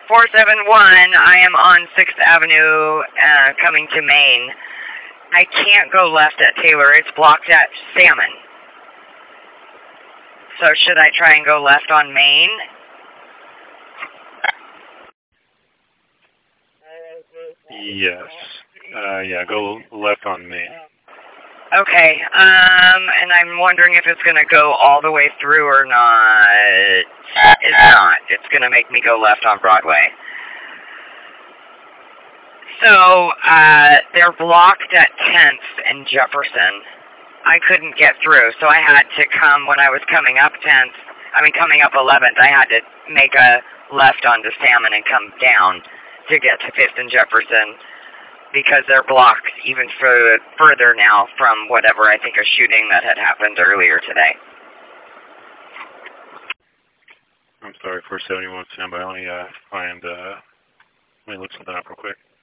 471, I am on 6th Avenue coming to Maine. I can't go left at Taylor. It's blocked at Salmon. So should I try and go left on Maine? Yes. Yeah, go left on Main. Okay, and I'm wondering if it's going to go all the way through or not. It's not. It's going to make me go left on Broadway. So, they're blocked at 10th and Jefferson. I couldn't get through, so I had to come, when I was coming up 11th, I had to make a left onto Salmon and come down to get to 5th and Jefferson, because they're blocked even further now from whatever I think a shooting that had happened earlier today. I'm sorry, 471, stand by. Let me look something up real quick.